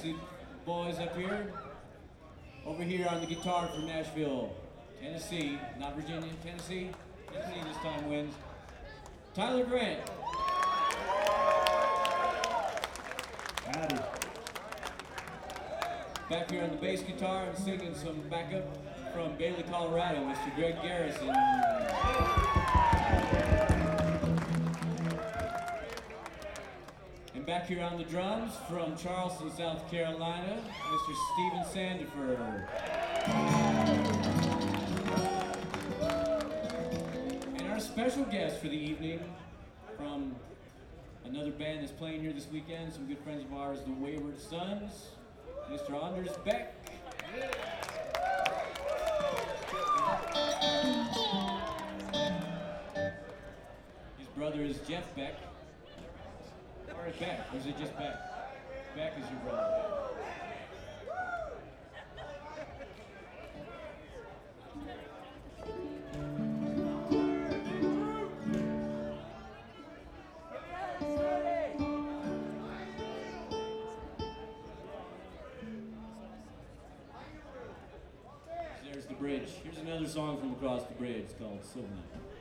Tennessee boys up here. Over here on the guitar from Nashville, Tennessee, not Virginia, Tennessee. Tennessee this time wins. Tyler Grant. Howdy. Back here on the bass guitar and singing some backup from Bailey, Colorado, Mr. Greg Garrison. And back here on the drums from Charleston, South Carolina, Mr. Steven Sandiford. And our special guest for the evening from another band that's playing here this weekend, some good friends of ours, the Wayward Sons, Mr. Anders Beck. His brother is Jeff Beck. Or Beck, or is it just Beck? Beck is your brother. There's the bridge. Here's another song from across the bridge called Silver Night.